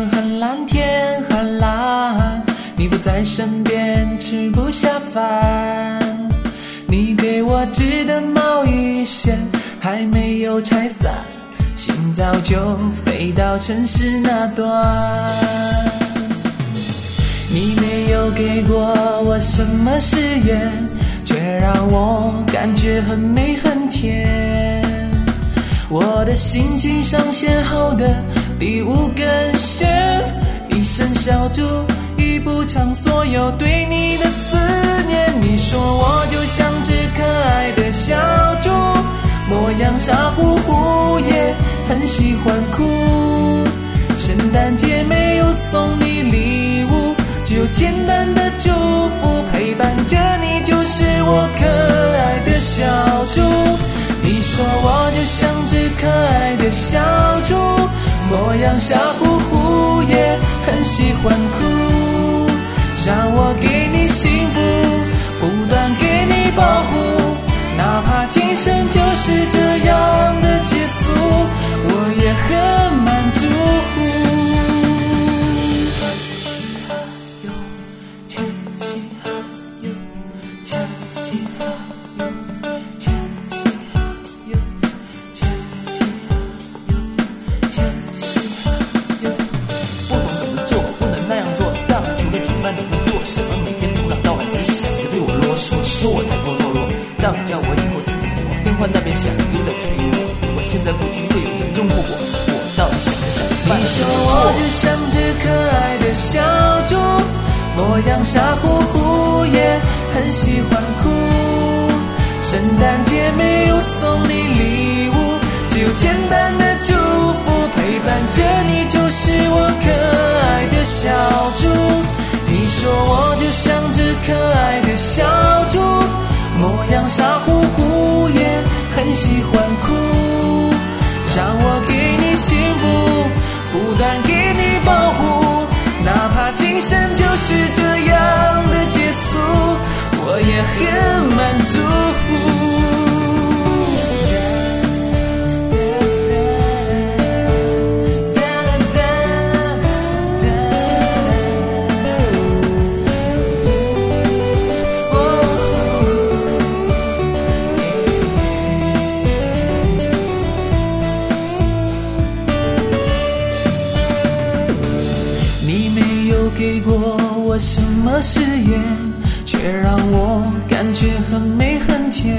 很蓝，天很蓝，你不在身边，吃不下饭。你给我织的毛衣线还没有拆散，心早就飞到城市那端。你没有给过我什么誓言，却让我感觉很美很甜。我的心情上线后的第5根弦，一声小祝已补偿所有对你的思念。你说我就像只可爱的小猪，模样傻乎乎，也很喜欢哭。圣诞节没有送你礼物，只有简单的祝福，陪伴着你就是我可爱的小猪。你说我就像只可爱的小猪，模样傻乎乎，也很喜欢哭。让我给你幸福，不断给你保护，哪怕今生就是这样的结束，我也很满足。 说我太过懦弱，但叫我以后再往电话那边想，有点处于我现在不听会有严重后果，我到底想不想犯了什么错？ 你说我就像只可爱的小猪，模样傻乎乎，也很喜欢哭。圣诞节没有送你礼物，只有简单的祝福，陪伴着你就是我可爱的小猪。你说我就像只可爱的小猪，模样傻乎乎，也很喜欢哭。让我给你幸福，不断给你保护，哪怕今生就是这样的结束，我也很满足。给过我什么誓言，却让我感觉很美很甜。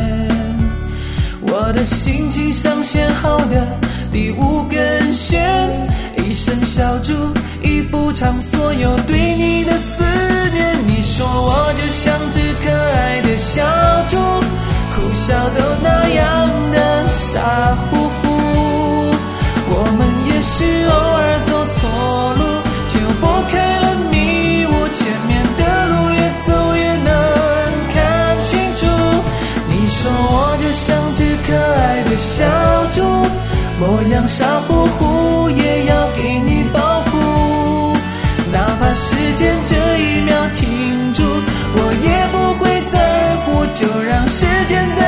我的心情上线后的第5根弦，一声小祝已补偿所有对你的思念。你说我就像只可爱的小猪，哭笑都那样的傻乎乎。我们也许偶尔走错路，却又拨开了迷雾，前面的路越走越能看清楚。你说我就像只可爱的小猪，模样傻乎乎，也要给你保护，哪怕时间这一秒停住，我也不会在乎，就让时间在